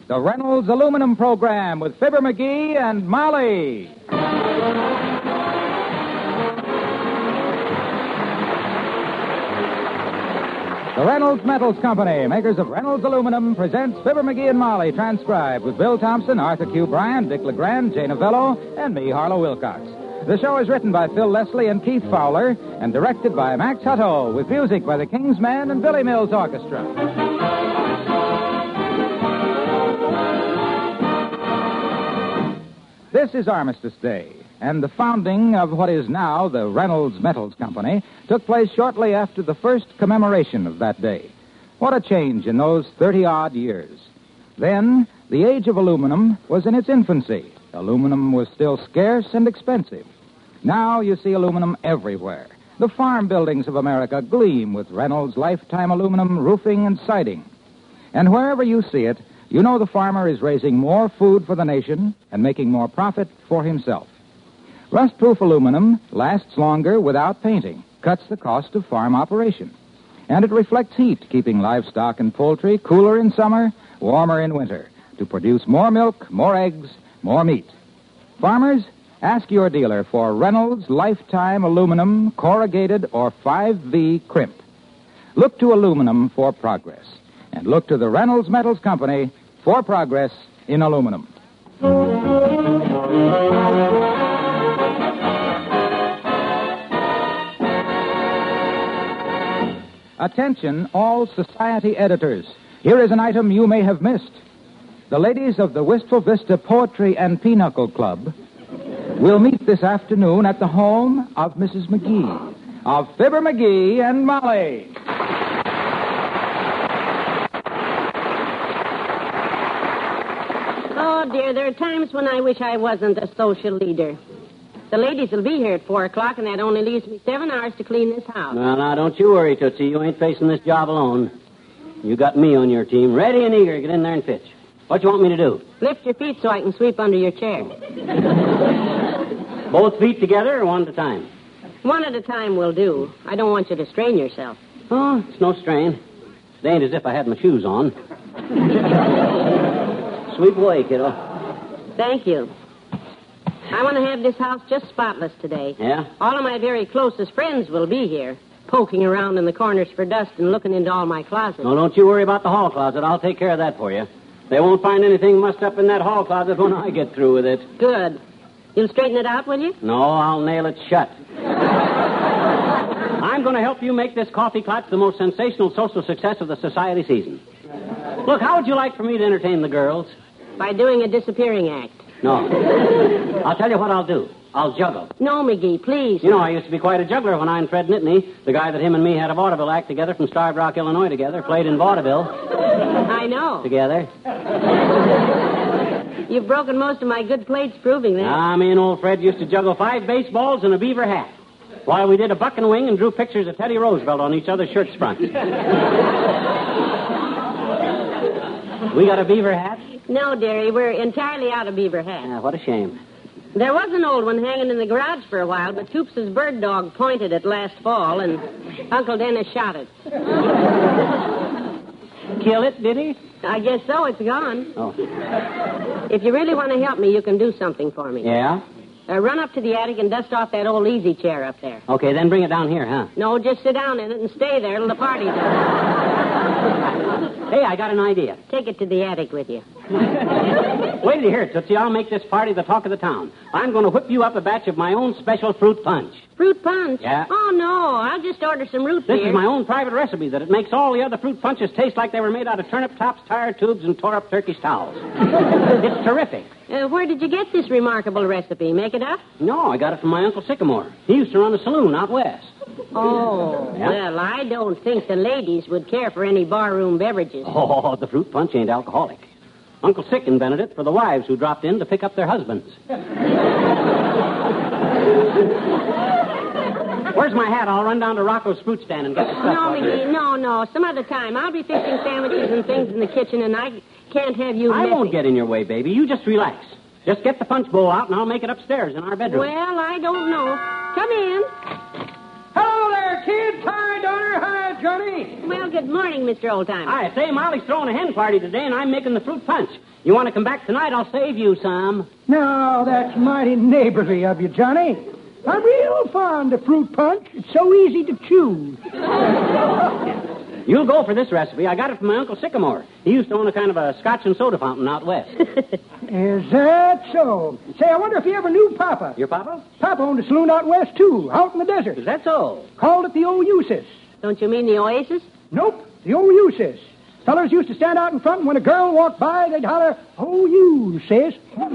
the Reynolds Aluminum Program with Fibber McGee and Molly. The Reynolds Metals Company, makers of Reynolds Aluminum, presents Fibber McGee and Molly, transcribed with Bill Thompson, Arthur Q. Bryant, Dick LeGrand, Jay Novello, and me, Harlow Wilcox. The show is written by Phil Leslie and Keith Fowler and directed by Max Hutto, with music by the King's Men and Billy Mills Orchestra. This is Armistice Day, and the founding of what is now the Reynolds Metals Company took place shortly after the first commemoration of that day. What a change in those 30-odd years. Then, the age of aluminum was in its infancy. Aluminum was still scarce and expensive. Now you see aluminum everywhere. The farm buildings of America gleam with Reynolds lifetime aluminum roofing and siding. And wherever you see it, you know the farmer is raising more food for the nation and making more profit for himself. Rust-proof aluminum lasts longer without painting, cuts the cost of farm operation. And it reflects heat, keeping livestock and poultry cooler in summer, warmer in winter, to produce more milk, more eggs, more meat. Farmers, ask your dealer for Reynolds Lifetime Aluminum Corrugated or 5V Crimp. Look to aluminum for progress. And look to the Reynolds Metals Company for progress in aluminum. Attention, all society editors. Here is an item you may have missed. The ladies of the Wistful Vista Poetry and Pinochle Club will meet this afternoon at the home of Mrs. McGee, of Fibber McGee and Molly. Oh, dear, there are times when I wish I wasn't a social leader. The ladies will be here at 4 o'clock, and that only leaves me 7 hours to clean this house. Well, now, don't you worry, Tootsie. You ain't facing this job alone. You got me on your team, ready and eager to get in there and pitch. What you want me to do? Lift your feet so I can sweep under your chair. Both feet together or one at a time? One at a time will do. I don't want you to strain yourself. Oh, it's no strain. It ain't as if I had my shoes on. Sweep away, kiddo. Thank you. I want to have this house just spotless today. Yeah? All of my very closest friends will be here, poking around in the corners for dust and looking into all my closets. No, don't you worry about the hall closet. I'll take care of that for you. They won't find anything mussed up in that hall closet when I get through with it. Good. You'll straighten it out, will you? No, I'll nail it shut. I'm going to help you make this coffee clutch the most sensational social success of the society season. Look, how would you like for me to entertain the girls? By doing a disappearing act. No. I'll tell you what I'll do. I'll juggle. No, McGee, please. You know, I used to be quite a juggler when I and Fred Nittany, the guy that him and me had a vaudeville act together from Starved Rock, Illinois together, played in vaudeville. I know. Together. You've broken most of my good plates proving that. Me and old Fred used to juggle 5 baseballs and a beaver hat, while we did a buck and wing and drew pictures of Teddy Roosevelt on each other's shirt fronts. We got a beaver hat? No, dearie, we're entirely out of beaver hats. Yeah, what a shame. There was an old one hanging in the garage for a while, but Toops' bird dog pointed it last fall, and Uncle Dennis shot it. Kill it, did he? I guess so. It's gone. Oh. If you really want to help me, you can do something for me. Yeah? Run up to the attic and dust off that old easy chair up there. Okay, then bring it down here, huh? No, just sit down in it and stay there till the party's over. Hey, I got an idea. Take it to the attic with you. Wait till you hear it, Tootsie. I'll make this party the talk of the town. I'm going to whip you up a batch of my own special fruit punch. Fruit punch? Yeah. Oh, no. I'll just order some root beer. This is my own private recipe that it makes all the other fruit punches taste like they were made out of turnip tops, tire tubes, and tore-up Turkish towels. It's terrific. Where did you get this remarkable recipe? Make it up? No, I got it from my Uncle Sycamore. He used to run a saloon out west. Oh, yeah? Well, I don't think the ladies would care for any barroom beverages. Oh, the fruit punch ain't alcoholic. Uncle Sick invented it for the wives who dropped in to pick up their husbands. Where's my hat? I'll run down to Rocco's fruit stand and get the stuff. No, McGee, no. Some other time. I'll be fixing sandwiches and things in the kitchen, and I can't have you I messing. won't get in your way, baby. You just relax. Just get the punch bowl out, and I'll make it upstairs in our bedroom. Well, I don't know. Come in. Hello there, kids. Hi, daughter. Hi, Johnny. Well, good morning, Mr. Oldtimer. I say, Molly's throwing a hen party today, and I'm making the fruit punch. You want to come back tonight, I'll save you some. No, that's mighty neighborly of you, Johnny. I'm real fond of fruit punch. It's so easy to chew. You'll go for this recipe. I got it from my Uncle Sycamore. He used to own a kind of a scotch and soda fountain out west. Is that so? Say, I wonder if you ever knew Papa. Your papa? Papa owned a saloon out west, too, out in the desert. Is that so? Called it the Oasis. Don't you mean the Oasis? Nope, the Oasis. Fellers used to stand out in front, and when a girl walked by, they'd holler, "Oh, you, sis."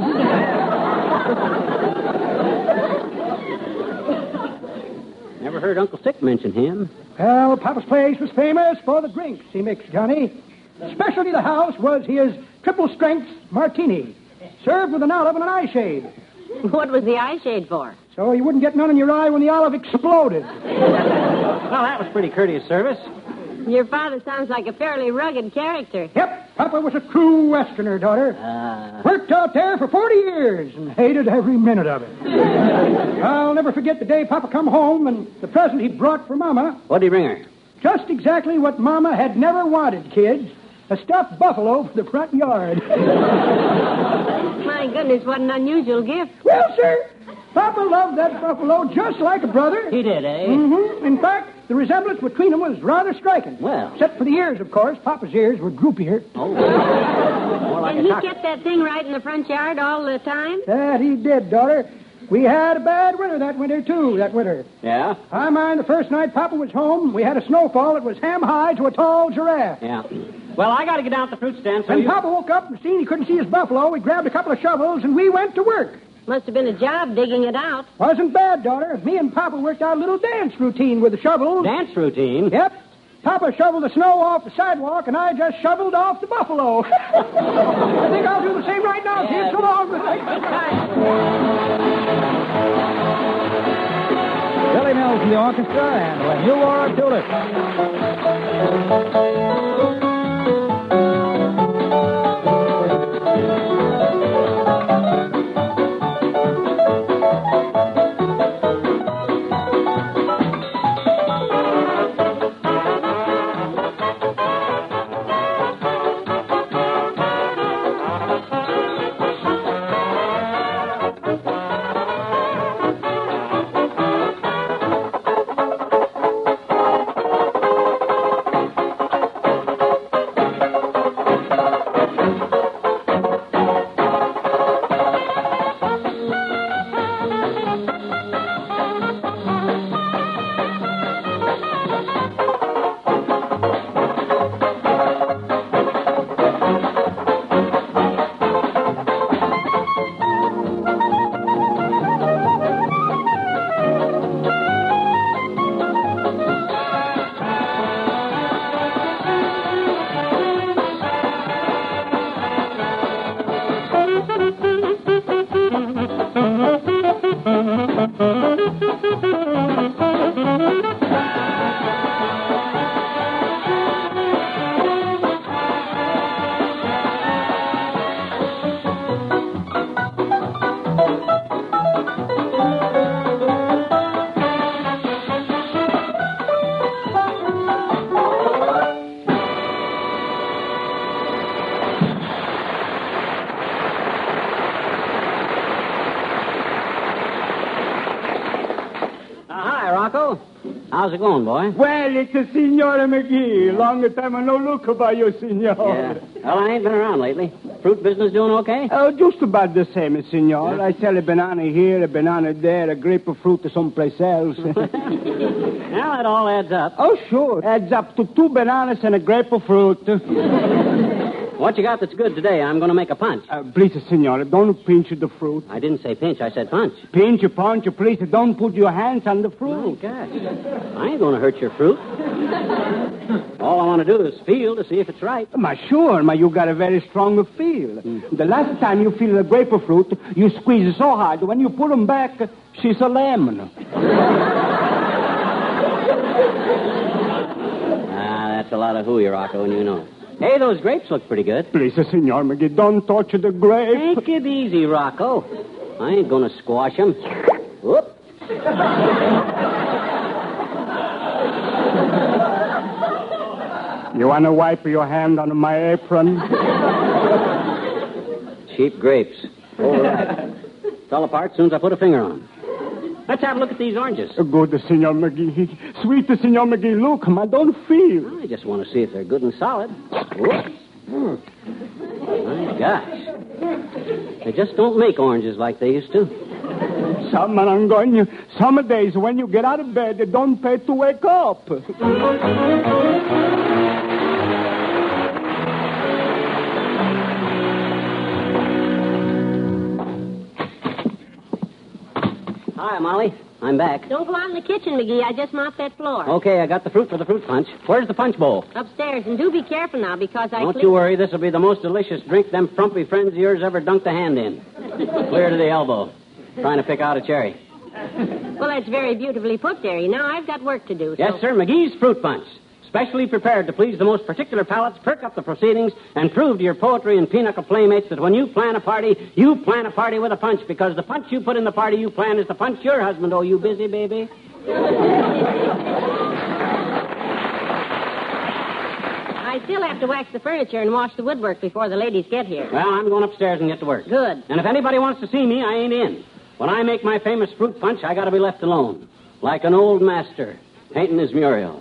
Never heard Uncle Sick mention him. Well, Papa's place was famous for the drinks he mixed, Johnny. Specialty of the house was his triple-strength martini, served with an olive and an eye shade. What was the eye shade for? So you wouldn't get none in your eye when the olive exploded. Well, that was pretty courteous service. Your father sounds like a fairly rugged character. Yep, Papa was a true Westerner, daughter. Worked out there for 40 years and hated every minute of it. I'll never forget the day Papa come home and the present he brought for Mama. What'd he bring her? Just exactly what Mama had never wanted, kids. A stuffed buffalo for the front yard. My goodness, what an unusual gift. Well, sir, Papa loved that buffalo just like a brother. He did, eh? Mm-hmm. In fact, the resemblance between them was rather striking. Well. Except for the ears, of course. Papa's ears were droopier. Oh. More like And a he cock. kept that thing right in the front yard all the time? That he did, daughter. We had a bad winter that winter, too, Yeah? I mind the first night Papa was home, we had a snowfall that was ham-high to a tall giraffe. Yeah. Well, I got to get down to the fruit stand, so When you... Papa woke up and seen he couldn't see his buffalo, we grabbed a couple of shovels and we went to work. Must have been a job digging it out. Wasn't bad, daughter. Me and Papa worked out a little dance routine with the shovels. Dance routine? Yep. Papa shoveled the snow off the sidewalk, and I just shoveled off the buffalo. I think I'll do the same right now, kid. So long. Billy Mills in the orchestra, and When You Wore a Tulip. Hi, Rocco. How's it going, boy? Well, it's a Signora McGee. Long time I no look about you, Signor. Yeah. Well, I ain't been around lately. Fruit business doing okay? Oh, just about the same, Signor. I sell a banana here, a banana there, a grapefruit someplace else. Well, it all adds up. Oh, sure. Adds up to 2 bananas and a grapefruit. What you got that's good today? I'm going to make a punch. Please, Signor, don't pinch the fruit. I didn't say pinch, I said punch. Pinch, punch, please, don't put your hands on the Oh, fruit. gosh. I ain't going to hurt your fruit. All I want to do is feel to see if it's right. Sure, you got a very strong feel. The last time you feel the grapefruit, you squeeze it so hard, when you put them back, she's a lemon. That's a lot of hooey, Rocco, and you know it. Hey, those grapes look pretty good. Please, Signor McGee, don't touch the grape. Take it easy, Rocco. I ain't going to squash them. Whoop. You want to wipe your hand on my apron? Cheap grapes. All right. Fell apart as soon as I put a finger on them. Let's have a look at these oranges. Good, Senor McGee. Sweet, Senor McGee. Look, I don't feel. I just want to see if they're good and solid. Whoops. My gosh. They just don't make oranges like they used to. Some days when you get out of bed, they don't pay to wake up. Hi, Molly. I'm back. Don't go out in the kitchen, McGee. I just mopped that floor. Okay, I got the fruit for the fruit punch. Where's the punch bowl? Upstairs, and do be careful now, because Don't you worry. This will be the most delicious drink them frumpy friends of yours ever dunked a hand in. Clear to the elbow. Trying to pick out a cherry. Well, that's very beautifully put there. Now, I've got work to do. Yes, so... sir. McGee's Fruit Punch. Specially prepared to please the most particular palates, perk up the proceedings, and prove to your poetry and pinochle playmates that when you plan a party with a punch, because the punch you put in the party you plan is the punch your husband. Oh, you busy, baby? I still have to wax the furniture and wash the woodwork before the ladies get here. Well, I'm going upstairs and get to work. Good. And if anybody wants to see me, I ain't in. When I make my famous fruit punch, I got to be left alone. Like an old master painting his mural.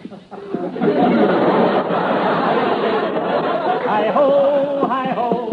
Hi-ho, hi-ho.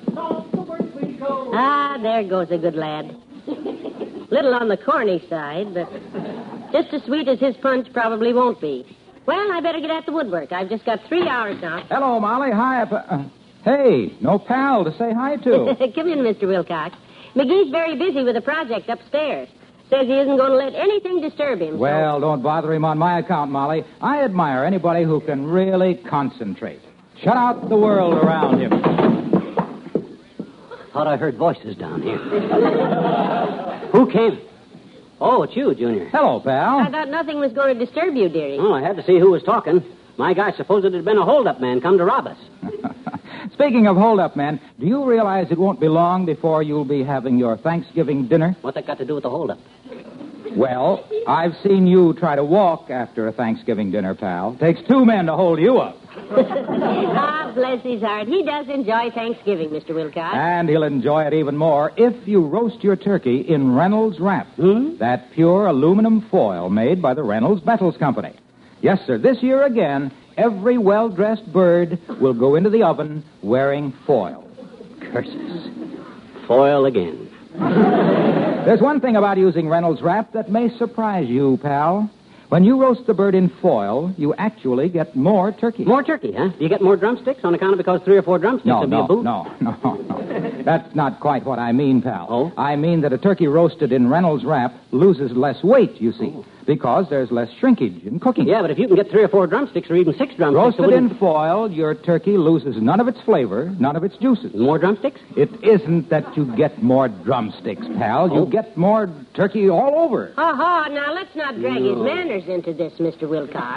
Ah, there goes a good lad. Little on the corny side, but just as sweet as his punch probably won't be. Well, I better get at the woodwork. I've just got 3 hours now. Hello, Molly. Hi. Hey, no pal to say hi to. Come in, Mr. Wilcox. McGee's very busy with a project upstairs. Says he isn't going to let anything disturb him. Well, don't bother him on my account, Molly. I admire anybody who can really concentrate. Shut out the world around him. Thought I heard voices down here. Who came? Oh, it's you, Junior. Hello, pal. I thought nothing was going to disturb you, dearie. Oh, I had to see who was talking. My guy supposed it had been a hold-up man come to rob us. Speaking of hold-up, man, do you realize it won't be long before you'll be having your Thanksgiving dinner? What's that got to do with the hold-up? Well, I've seen you try to walk after a Thanksgiving dinner, pal. Takes 2 men to hold you up. Ah, bless his heart. He does enjoy Thanksgiving, Mr. Wilcox. And he'll enjoy it even more if you roast your turkey in Reynolds Wrap. That pure aluminum foil made by the Reynolds Metals Company. Yes, sir, this year again, every well-dressed bird will go into the oven wearing foil. Curses. Foil again. There's one thing about using Reynolds Wrap that may surprise you, pal. When you roast the bird in foil, you actually get more turkey. More turkey, huh? Do you get more drumsticks on account of because 3 or 4 drumsticks would be a boot? No. That's not quite what I mean, pal. Oh? I mean that a turkey roasted in Reynolds Wrap loses less weight, you see, because there's less shrinkage in cooking. Yeah, but if you can get 3 or 4 drumsticks or even 6 drumsticks... Roasted in foil, your turkey loses none of its flavor, none of its juices. More drumsticks? It isn't that you get more drumsticks, pal. You get more turkey all over. Ha! Now, let's not drag his manners into this, Mr. Wilcox.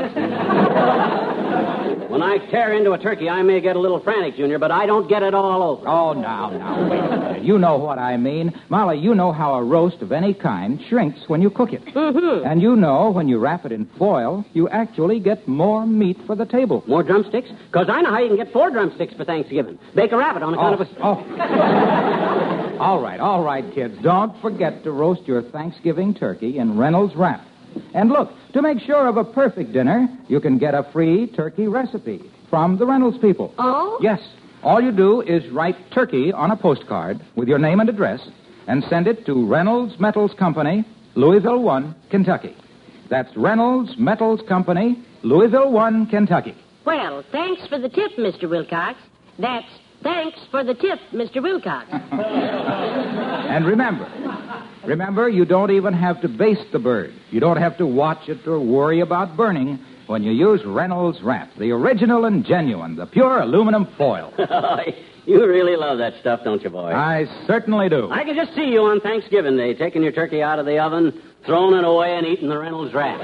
When I tear into a turkey, I may get a little frantic, Junior, but I don't get it all over. Oh, now, wait a minute. You know what I mean. Molly, you know how a roast of any kind shrinks when you cook it. Mm-hmm. And you know when you wrap it in foil, you actually get more meat for the table. More drumsticks? Because I know how you can get 4 drumsticks for Thanksgiving. Bake a rabbit on account of a... All right, kids. Don't forget to roast your Thanksgiving turkey in Reynolds Wrap. And look, to make sure of a perfect dinner, you can get a free turkey recipe from the Reynolds people. Oh? Yes. All you do is write turkey on a postcard with your name and address and send it to Reynolds Metals Company, Louisville 1, Kentucky. That's Reynolds Metals Company, Louisville 1, Kentucky. Well, thanks for the tip, Mr. Wilcox. That's thanks for the tip, Mr. Wilcox. And remember, you don't even have to baste the bird. You don't have to watch it or worry about burning when you use Reynolds Wrap, the original and genuine, the pure aluminum foil. You really love that stuff, don't you, boy? I certainly do. I can just see you on Thanksgiving Day, taking your turkey out of the oven, throwing it away, and eating the Reynolds Wrap.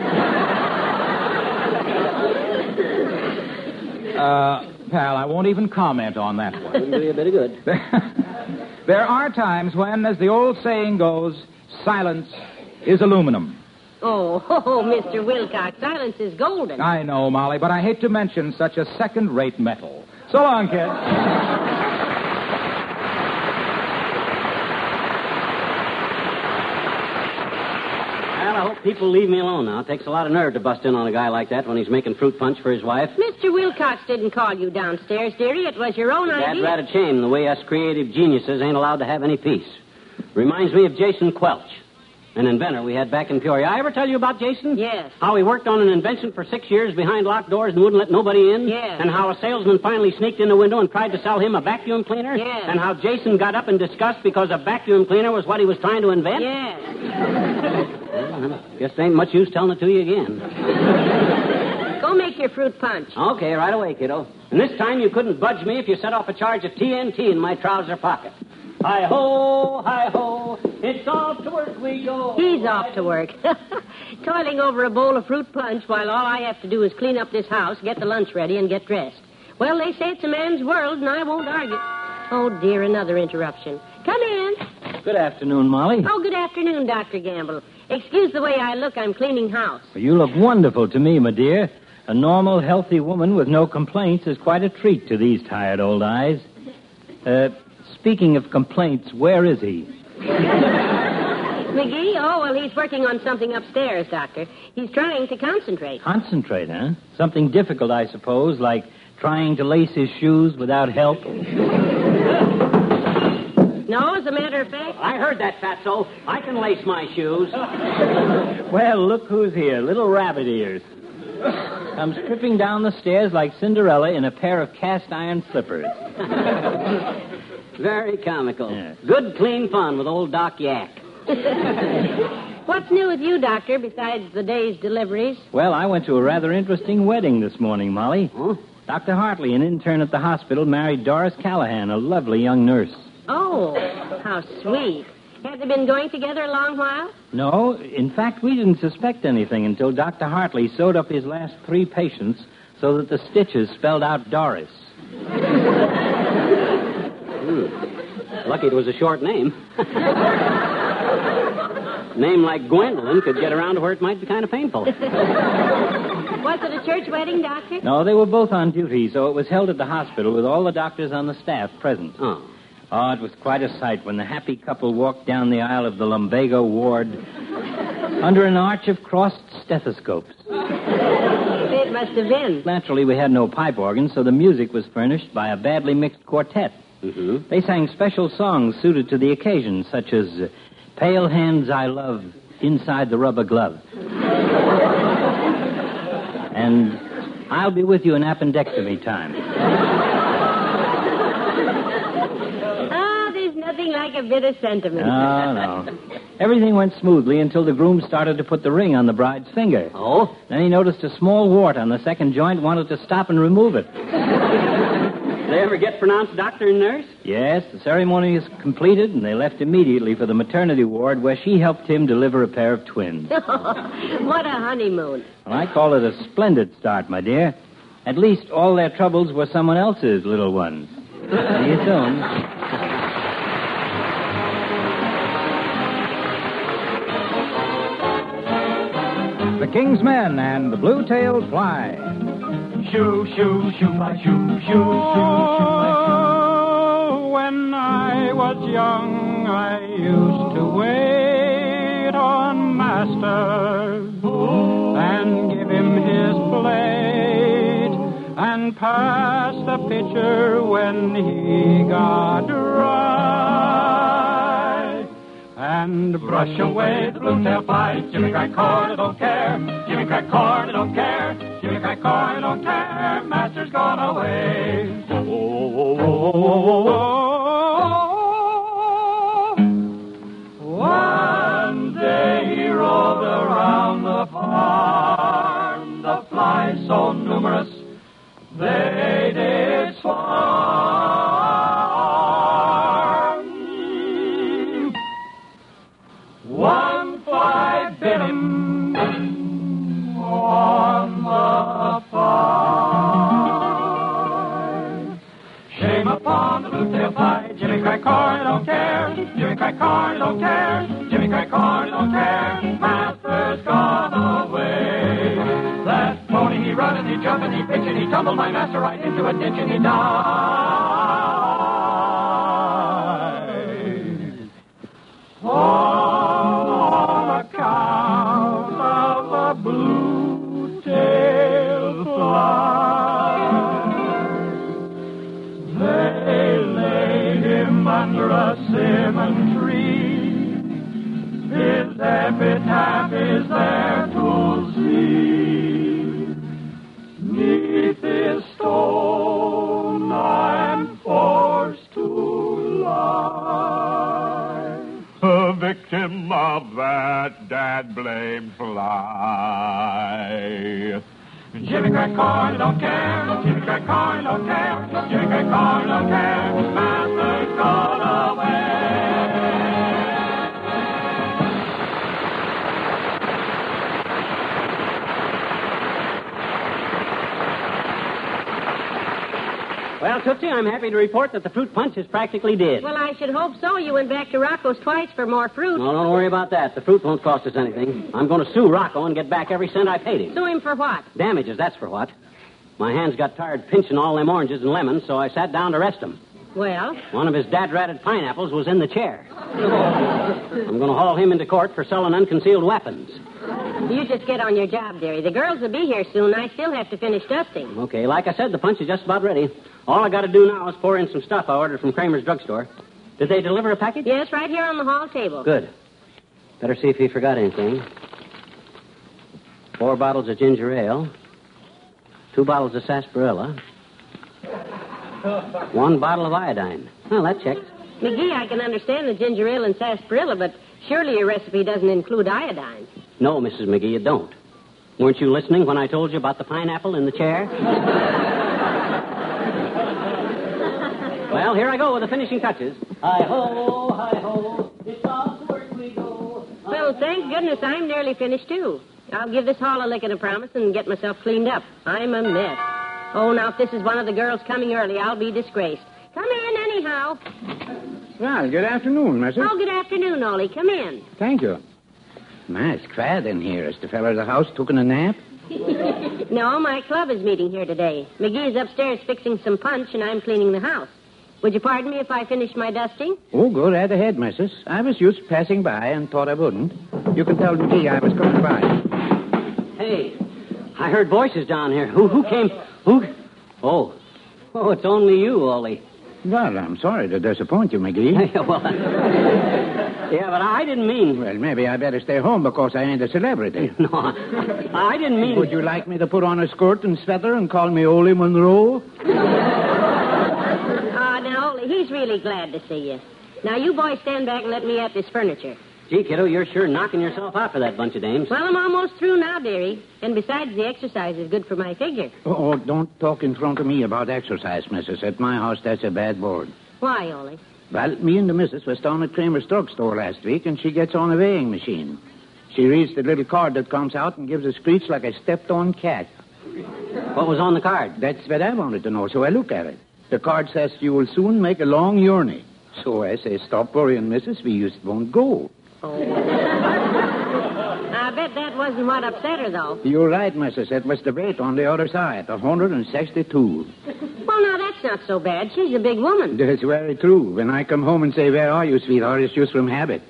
Pal, I won't even comment on that one. Wouldn't do you a bit of good. There are times when, as the old saying goes, silence is aluminum. Oh, Mr. Wilcox, silence is golden. I know, Molly, but I hate to mention such a second-rate metal. So long, kids. People leave me alone now. It takes a lot of nerve to bust in on a guy like that when he's making fruit punch for his wife. Mr. Wilcox didn't call you downstairs, dearie. It was your own Dad's idea. rather shame the way us creative geniuses ain't allowed to have any peace. Reminds me of Jason Quelch, an inventor we had back in Peoria. I ever tell you about Jason? Yes. How he worked on an invention for 6 years behind locked doors and wouldn't let nobody in? Yes. And how a salesman finally sneaked in the window and tried to sell him a vacuum cleaner? Yes. And how Jason got up in disgust because a vacuum cleaner was what he was trying to invent? Yes. Well, guess there ain't much use telling it to you again. Go make your fruit punch. Okay, right away, kiddo. And this time you couldn't budge me if you set off a charge of TNT in my trouser pocket. Hi-ho, it's off to work we go. He's off to work. Toiling over a bowl of fruit punch while all I have to do is clean up this house, get the lunch ready, and get dressed. Well, they say it's a man's world, and I won't argue. Oh, dear, another interruption. Come in. Good afternoon, Molly. Oh, good afternoon, Dr. Gamble. Excuse the way I look. I'm cleaning house. You look wonderful to me, my dear. A normal, healthy woman with no complaints is quite a treat to these tired old eyes. Speaking of complaints, where is he? McGee? Oh, well, he's working on something upstairs, Doctor. He's trying to concentrate. Concentrate, huh? Something difficult, I suppose, like trying to lace his shoes without help. No, as a matter of fact... I heard that, Fatso. I can lace my shoes. Well, look who's here. Little Rabbit Ears. Comes tripping down the stairs like Cinderella in a pair of cast-iron slippers. Very comical. Yes. Good, clean fun with old Doc Yak. What's new with you, Doctor, besides the day's deliveries? Well, I went to a rather interesting wedding this morning, Molly. Huh? Dr. Hartley, an intern at the hospital, married Doris Callahan, a lovely young nurse. Oh, how sweet. Have they been going together a long while? No, in fact, we didn't suspect anything until Dr. Hartley sewed up his last 3 patients so that the stitches spelled out Doris. Lucky it was a short name. Name like Gwendolyn could get around to where it might be kind of painful. Was it a church wedding, Doctor? No, they were both on duty, so it was held at the hospital with all the doctors on the staff present. Oh. Oh, it was quite a sight when the happy couple walked down the aisle of the lumbago ward under an arch of crossed stethoscopes. It must have been. Naturally, we had no pipe organ, so the music was furnished by a badly mixed quartet. Mm-hmm. They sang special songs suited to the occasion, such as Pale Hands I Love, Inside the Rubber Glove. And I'll Be With You in Appendectomy Time. Nothing like a bit of sentiment. No. Everything went smoothly until the groom started to put the ring on the bride's finger. Oh? Then he noticed a small wart on the second joint, wanted to stop and remove it. They ever get pronounced doctor and nurse? Yes, the ceremony is completed, and they left immediately for the maternity ward where she helped him deliver a pair of twins. What a honeymoon. Well, I call it a splendid start, my dear. At least all their troubles were someone else's little ones. See you soon. The King's Men and the Blue-Tailed Fly. Shoo, shoo, shoo, my shoo, shoo, shoo, shoo. When I was young, I used to wait on Master and give him his plate and pass the pitcher when he got dry. And brush away the blue-tailed fly. Jimmy cried, corn, I don't care. Jimmy cried, corn, I don't care. Jimmy cried, corn, I don't care. Master's gone away. Oh, oh, oh, oh, oh, oh. One day he rolled around the farm. The flies so numerous, they did swarm. One fly bit him on the thigh. Shame upon the blue-tailed fly. Jimmy cried, corn, I don't care. Jimmy cried, corn, I don't care. Jimmy cried, corn, I don't care. Master's gone away. That pony, he run and he jump and he pitch and he tumbled my master right into a ditch and he died. On account under a cinnamon tree. His epitaph is there to see. 'Neath this stone I'm forced to lie, a victim of that dad-blamed fly. Jimmy crack corn, don't care. Jimmy crack corn, don't care. Jimmy crack corn, don't care. Master's gone away. Well, Tootsie, I'm happy to report that the fruit punch is practically dead. Well, I should hope so. You went back to Rocco's twice for more fruit. No, don't worry about that. The fruit won't cost us anything. I'm going to sue Rocco and get back every cent I paid him. Sue him for what? Damages, that's for what. My hands got tired pinching all them oranges and lemons, so I sat down to rest them. Well? One of his dad-ratted pineapples was in the chair. I'm going to haul him into court for selling unconcealed weapons. You just get on your job, dearie. The girls will be here soon. I still have to finish dusting. Okay, like I said, the punch is just about ready. All I got to do now is pour in some stuff I ordered from Kramer's drugstore. Did they deliver a package? Yes, right here on the hall table. Good. Better see if he forgot anything. 4 bottles of ginger ale. 2 bottles of sarsaparilla. 1 bottle of iodine. Well, that checks. McGee, I can understand the ginger ale and sarsaparilla, but surely your recipe doesn't include iodine. No, Mrs. McGee, it don't. Weren't you listening when I told you about the pineapple in the chair? Well, here I go with the finishing touches. Hi-ho, it's off to work we go. Well, thank goodness I'm nearly finished, too. I'll give this hall a lick and a promise and get myself cleaned up. I'm a mess. Oh, now, if this is one of the girls coming early, I'll be disgraced. Come in, anyhow. Well, good afternoon, Missus. Oh, good afternoon, Ollie. Come in. Thank you. My, it's quiet in here. Is the fella at the house taking a nap? No, my club is meeting here today. McGee's upstairs fixing some punch, and I'm cleaning the house. Would you pardon me if I finish my dusting? Oh, go right ahead, Missus. I was just passing by and thought I wouldn't. You can tell McGee I was coming by. Hey, I heard voices down here. Who came? Who? Oh, it's only you, Ollie. Well, I'm sorry to disappoint you, McGee. Yeah, but I didn't mean... Well, maybe I better stay home because I ain't a celebrity. No, I didn't mean... Would you like me to put on a skirt and sweater and call me Ole Monroe? Now, Ollie, he's really glad to see you. Now, you boys stand back and let me at this furniture. Gee, kiddo, you're sure knocking yourself out for that bunch of dames. Well, I'm almost through now, dearie. And besides, the exercise is good for my figure. Oh, don't talk in front of me about exercise, Missus. At my house, that's a bad board. Why, Ollie? Well, me and the missus was down at Kramer's drugstore last week, and she gets on a weighing machine. She reads the little card that comes out and gives a screech like a stepped-on cat. What was on the card? That's what I wanted to know, so I look at it. The card says you will soon make a long journey. So I say, stop worrying, missus. We just won't go. Oh. I bet that wasn't what upset her, though. You're right, missus. It was the weight on the other side, 162. Well, now, that's not so bad. She's a big woman. That's very true. When I come home and say, where are you, sweetheart, it's just from habit.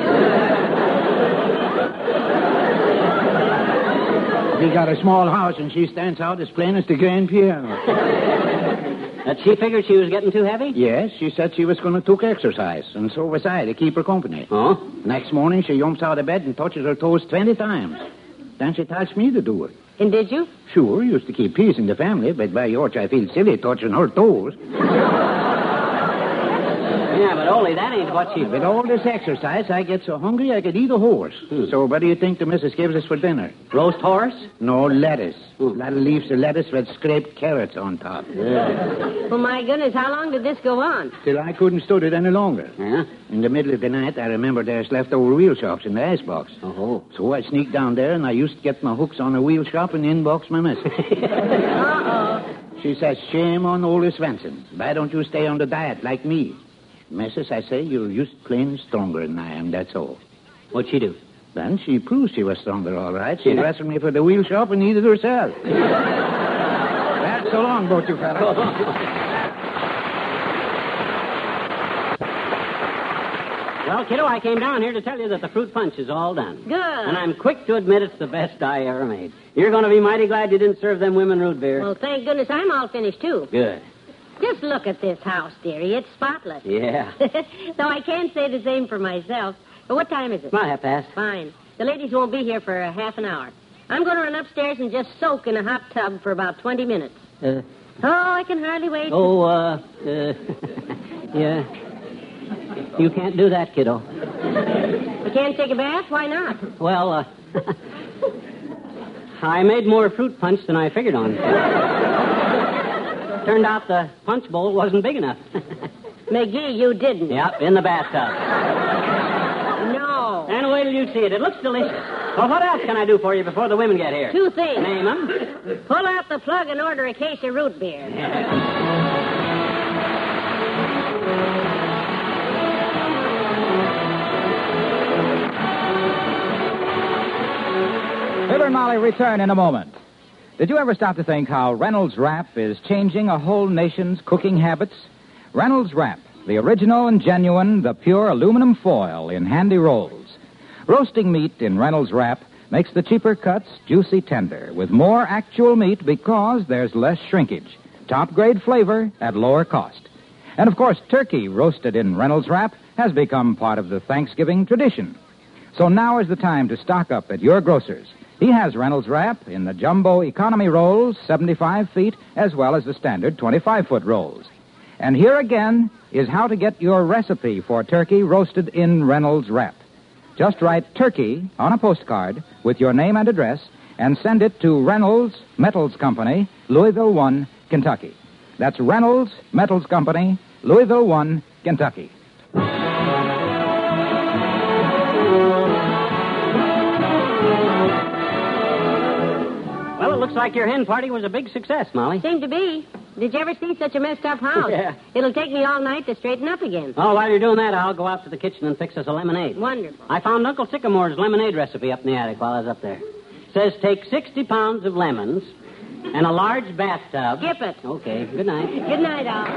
We got a small house, and she stands out as plain as the grand piano. That she figured she was getting too heavy? Yes, she said she was going to take exercise, and so was I, to keep her company. Oh? Next morning, she jumps out of bed and touches her toes 20 times. Then she tells me to do it. And did you? Sure, used to keep peace in the family, but by George, I feel silly touching her toes. Yeah, but Ole, that ain't what she... With all this exercise, I get so hungry I could eat a horse. So what do you think the missus gives us for dinner? Roast horse? No, lettuce. Little leaves of lettuce with scraped carrots on top. Yeah. Well, my goodness, how long did this go on? Till I couldn't stood it any longer. Yeah? In the middle of the night, I remember there's leftover wheel chops in the icebox. Oh. So I sneaked down there, and I used to get my hooks on a wheel shop and inbox my missus. Uh-oh. She says, shame on Ole Swenson. Why don't you stay on the diet like me? Missus, I say, you're just plain stronger than I am, that's all. What'd she do? Then she proved she was stronger, all right. She wrestled me for the wheel shop and eat it herself. That's so long, both you fellas. Well, kiddo, I came down here to tell you that the fruit punch is all done. Good. And I'm quick to admit it's the best I ever made. You're going to be mighty glad you didn't serve them women root beer. Well, thank goodness I'm all finished, too. Good. Just look at this house, dearie. It's spotless. Yeah. Though I can't say the same for myself. But what time is it? About 1:30. Fine. The ladies won't be here for half an hour. I'm going to run upstairs and just soak in a hot tub for about 20 minutes. Oh, I can hardly wait. Yeah. You can't do that, kiddo. You can't take a bath? Why not? Well, I made more fruit punch than I figured on. Turned out the punch bowl wasn't big enough. McGee, you didn't. Yep, in the bathtub. No. And wait till you see it. It looks delicious. Well, what else can I do for you before the women get here? 2 things. Name them. Pull out the plug and order a case of root beer. Fibber and Molly return in a moment. Did you ever stop to think how Reynolds Wrap is changing a whole nation's cooking habits? Reynolds Wrap, the original and genuine, the pure aluminum foil in handy rolls. Roasting meat in Reynolds Wrap makes the cheaper cuts juicy tender with more actual meat because there's less shrinkage. Top-grade flavor at lower cost. And, of course, turkey roasted in Reynolds Wrap has become part of the Thanksgiving tradition. So now is the time to stock up at your grocer's. He has Reynolds Wrap in the jumbo economy rolls, 75 feet, as well as the standard 25-foot rolls. And here again is how to get your recipe for turkey roasted in Reynolds Wrap. Just write turkey on a postcard with your name and address and send it to Reynolds Metals Company, Louisville 1, Kentucky. That's Reynolds Metals Company, Louisville 1, Kentucky. Well, it looks like your hen party was a big success, Molly. Seemed to be. Did you ever see such a messed up house? Yeah. It'll take me all night to straighten up again. Oh, while you're doing that, I'll go out to the kitchen and fix us a lemonade. Wonderful. I found Uncle Sycamore's lemonade recipe up in the attic while I was up there. It says take 60 pounds of lemons and a large bathtub. Skip it. Okay, good night. Good night, Al.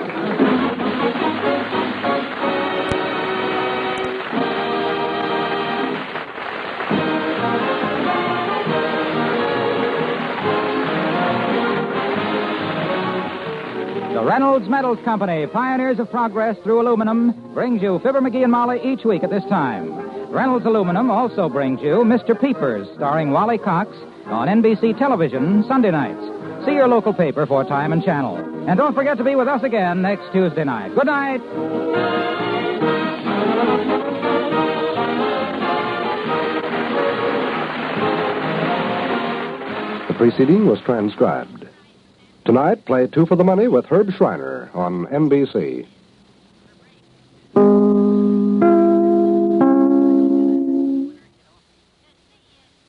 The Reynolds Metals Company, pioneers of progress through aluminum, brings you Fibber, McGee, and Molly each week at this time. Reynolds Aluminum also brings you Mr. Peepers, starring Wally Cox, on NBC television Sunday nights. See your local paper for time and channel. And don't forget to be with us again next Tuesday night. Good night. The preceding was transcribed. Tonight, play Two for the Money with Herb Schreiner on NBC.